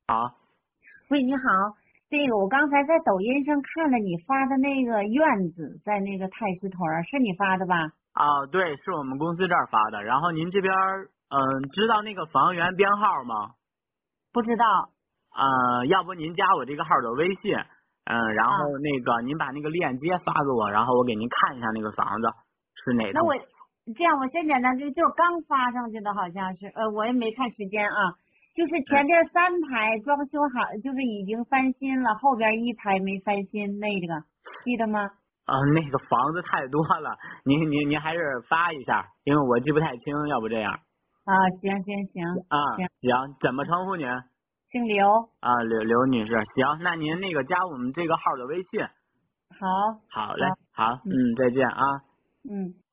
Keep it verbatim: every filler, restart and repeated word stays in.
好。 喂，你好，这个我刚才在抖音上看了你发的那个院子，在那个太师屯儿，是你发的吧？ 啊，对，是我们公司这儿发的。然后您这边嗯，知道那个房源编号吗？ 不知道呃，要不您加我这个号的微信，嗯，然啊。 后那个您把那个链接发给我，然后我给您看一下那个房子是哪套。 那我这样，我先简单就就刚发上去的，好像是，呃，我也没看时间啊。就是前边三排装修好，就是已经翻新了，后边一排没翻新，那个记得吗？ 啊，那个房子太多了，您您您还是发一下，因为我记不太清，要不这样。 啊，行行行啊， 行， 行，怎么称呼您？ 姓刘。 啊，刘刘女士，行，那您那个加我们这个号的微信。 好， 好嘞， 好， 好， 嗯嗯，再见啊。 嗯。